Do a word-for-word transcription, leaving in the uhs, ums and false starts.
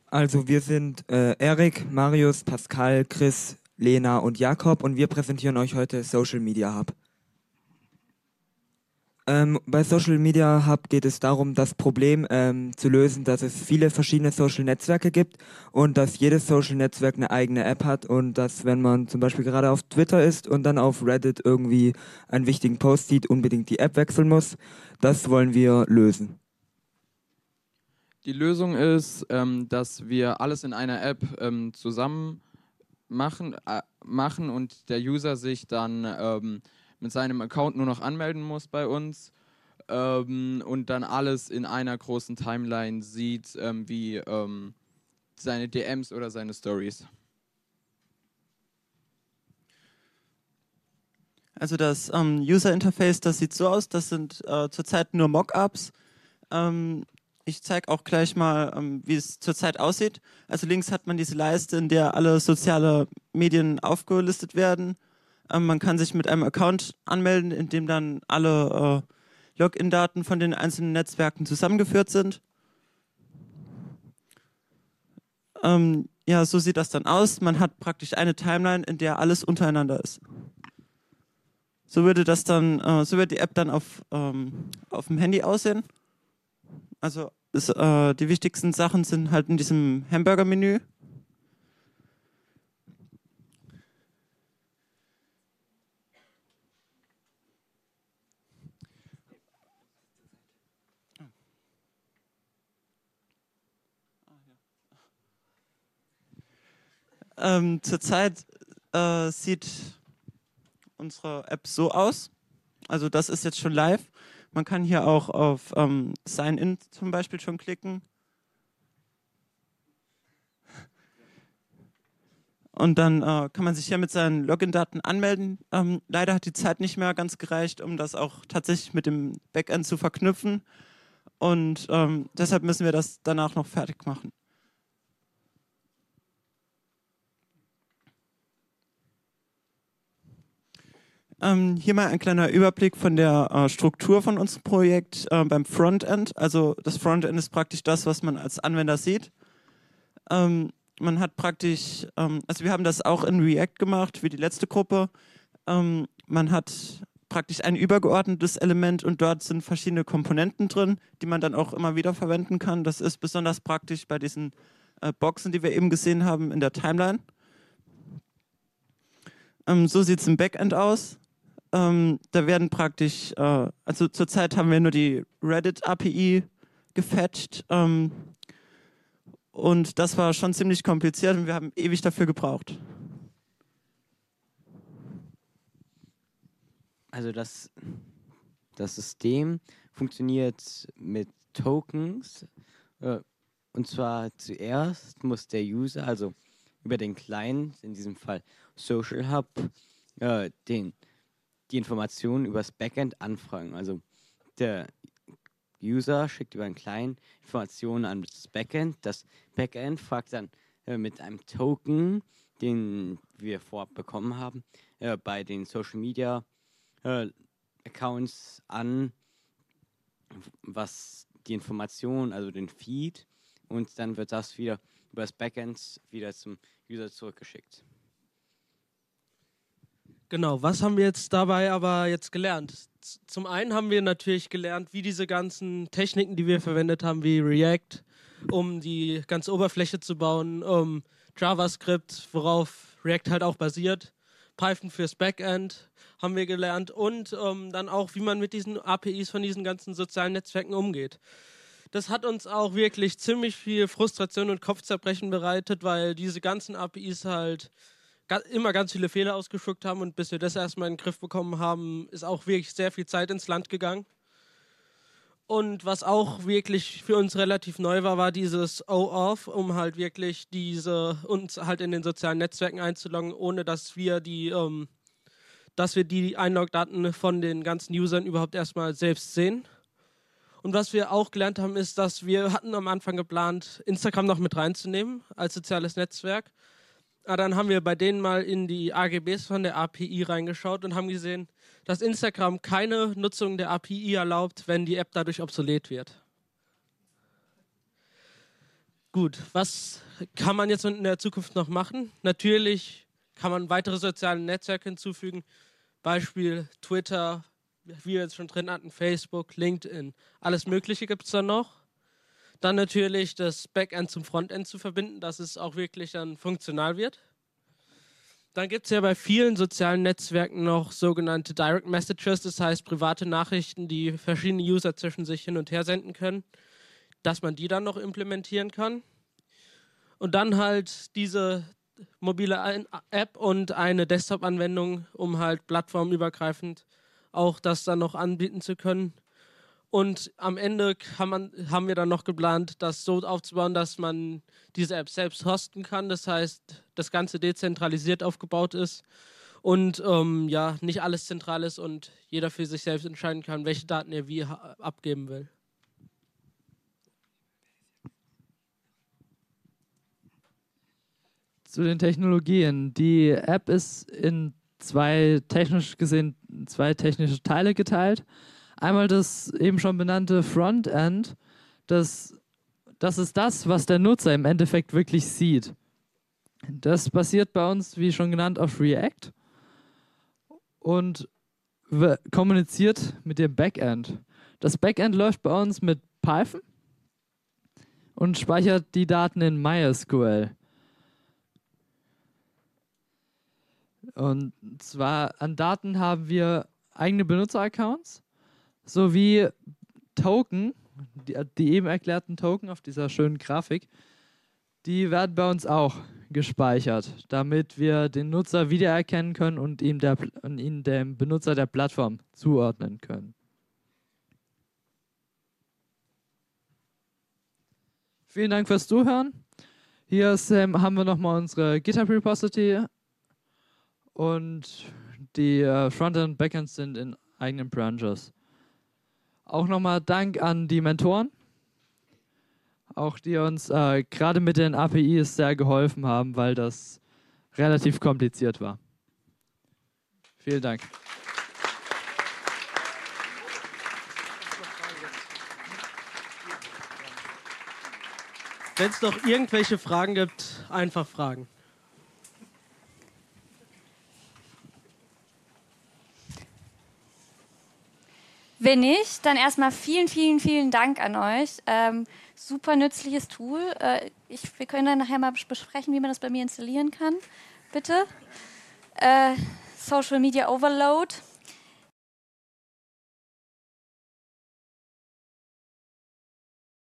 Also wir sind äh, Erik, Marius, Pascal, Chris, Lena und Jakob und wir präsentieren euch heute Social Media Hub. Ähm, bei Social Media Hub geht es darum, das Problem ähm, zu lösen, dass es viele verschiedene Social Netzwerke gibt und dass jedes Social Netzwerk eine eigene App hat und dass, wenn man zum Beispiel gerade auf Twitter ist und dann auf Reddit irgendwie einen wichtigen Post sieht, unbedingt die App wechseln muss. Das wollen wir lösen. Die Lösung ist, ähm, dass wir alles in einer App ähm, zusammen machen, äh, machen und der User sich dann ähm, mit seinem Account nur noch anmelden muss bei uns ähm, und dann alles in einer großen Timeline sieht, ähm, wie ähm, seine D Ms oder seine Stories. Also das ähm, User Interface, das sieht so aus, das sind äh, zurzeit nur Mockups. Ähm, ich zeige auch gleich mal, ähm, wie es zurzeit aussieht. Also links hat man diese Leiste, in der alle soziale Medien aufgelistet werden. Ähm, man kann sich mit einem Account anmelden, in dem dann alle äh, Login-Daten von den einzelnen Netzwerken zusammengeführt sind. Ähm, ja, so sieht das dann aus. Man hat praktisch eine Timeline, in der alles untereinander ist. So würde das dann, äh, so wird die App dann auf, ähm, auf dem Handy aussehen. Also ist, äh, die wichtigsten Sachen sind halt in diesem Hamburger-Menü. Ähm, zurzeit äh, sieht unsere App so aus. Also das ist jetzt schon live. Man kann hier auch auf ähm, Sign In zum Beispiel schon klicken. Und dann äh, kann man sich hier mit seinen Login-Daten anmelden. Ähm, leider hat die Zeit nicht mehr ganz gereicht, um das auch tatsächlich mit dem Backend zu verknüpfen. Und ähm, deshalb müssen wir das danach noch fertig machen. Ähm, hier mal ein kleiner Überblick von der äh, Struktur von unserem Projekt äh, beim Frontend. Also das Frontend ist praktisch das, was man als Anwender sieht. Ähm, man hat praktisch, ähm, also wir haben das auch in React gemacht, wie die letzte Gruppe. Ähm, man hat praktisch ein übergeordnetes Element und dort sind verschiedene Komponenten drin, die man dann auch immer wieder verwenden kann. Das ist besonders praktisch bei diesen äh, Boxen, die wir eben gesehen haben in der Timeline. Ähm, so sieht es im Backend aus. Ähm, da werden praktisch, äh, also zurzeit haben wir nur die Reddit-A P I gefetcht. Ähm, und das war schon ziemlich kompliziert und wir haben ewig dafür gebraucht. Also das, das System funktioniert mit Tokens. Äh, und zwar zuerst muss der User, also über den Client, in diesem Fall Social Hub, äh, den, die Informationen über das Backend anfragen. Also der User schickt über einen Client Informationen an das Backend. Das Backend fragt dann äh, mit einem Token, den wir vorab bekommen haben, äh, bei den Social Media äh, Accounts an, was die Information, also den Feed, und dann wird das wieder über das Backend wieder zum User zurückgeschickt. Genau, was haben wir jetzt dabei aber jetzt gelernt? Z- Zum einen haben wir natürlich gelernt, wie diese ganzen Techniken, die wir verwendet haben, wie React, um die ganze Oberfläche zu bauen, um JavaScript, worauf React halt auch basiert, Python fürs Backend haben wir gelernt und ähm, dann auch, wie man mit diesen A P Is von diesen ganzen sozialen Netzwerken umgeht. Das hat uns auch wirklich ziemlich viel Frustration und Kopfzerbrechen bereitet, weil diese ganzen A P Is halt ga- immer ganz viele Fehler ausgespuckt haben und bis wir das erstmal in den Griff bekommen haben, ist auch wirklich sehr viel Zeit ins Land gegangen. Und was auch wirklich für uns relativ neu war, war dieses O-Auth, um halt wirklich diese uns halt in den sozialen Netzwerken einzuloggen, ohne dass wir die, ähm, dass wir die Einlogdaten von den ganzen Usern überhaupt erstmal selbst sehen. Und was wir auch gelernt haben, ist, dass wir hatten am Anfang geplant, Instagram noch mit reinzunehmen als soziales Netzwerk. Aber dann haben wir bei denen mal in die A G Bs von der A P I reingeschaut und haben gesehen, dass Instagram keine Nutzung der A P I erlaubt, wenn die App dadurch obsolet wird. Gut, was kann man jetzt in der Zukunft noch machen? Natürlich kann man weitere soziale Netzwerke hinzufügen. Beispiel Twitter, wie wir jetzt schon drin hatten, Facebook, LinkedIn. Alles Mögliche gibt es da noch. Dann natürlich das Backend zum Frontend zu verbinden, dass es auch wirklich dann funktional wird. Dann gibt es ja bei vielen sozialen Netzwerken noch sogenannte Direct Messages, das heißt private Nachrichten, die verschiedene User zwischen sich hin und her senden können, dass man die dann noch implementieren kann. Und dann halt diese mobile App und eine Desktop-Anwendung, um halt plattformübergreifend auch das dann noch anbieten zu können. Und am Ende kann man, haben wir dann noch geplant, das so aufzubauen, dass man diese App selbst hosten kann. Das heißt, das Ganze dezentralisiert aufgebaut ist und ähm, ja, nicht alles zentral ist und jeder für sich selbst entscheiden kann, welche Daten er wie abgeben will. Zu den Technologien. Die App ist in zwei technisch gesehen zwei technische Teile geteilt. Einmal das eben schon benannte Frontend. Das, das ist das, was der Nutzer im Endeffekt wirklich sieht. Das basiert bei uns, wie schon genannt, auf React und kommuniziert mit dem Backend. Das Backend läuft bei uns mit Python und speichert die Daten in MySQL. Und zwar an Daten haben wir eigene Benutzeraccounts sowie Token, die, die eben erklärten Token auf dieser schönen Grafik, die werden bei uns auch gespeichert, damit wir den Nutzer wiedererkennen können und ihm, der, und ihn dem Benutzer der Plattform zuordnen können. Vielen Dank fürs Zuhören. Hier ist, ähm, haben wir nochmal unsere GitHub-Repository und die äh, Frontend und Backend sind in eigenen Branches. Auch nochmal Dank an die Mentoren, auch die uns äh, gerade mit den A P Is sehr geholfen haben, weil das relativ kompliziert war. Vielen Dank. Wenn es noch irgendwelche Fragen gibt, einfach fragen. Wenn nicht, dann erstmal vielen, vielen, vielen Dank an euch. Ähm, super nützliches Tool. Äh, ich, wir können dann nachher mal besprechen, wie man das bei mir installieren kann. Bitte. Äh, Social Media Overload.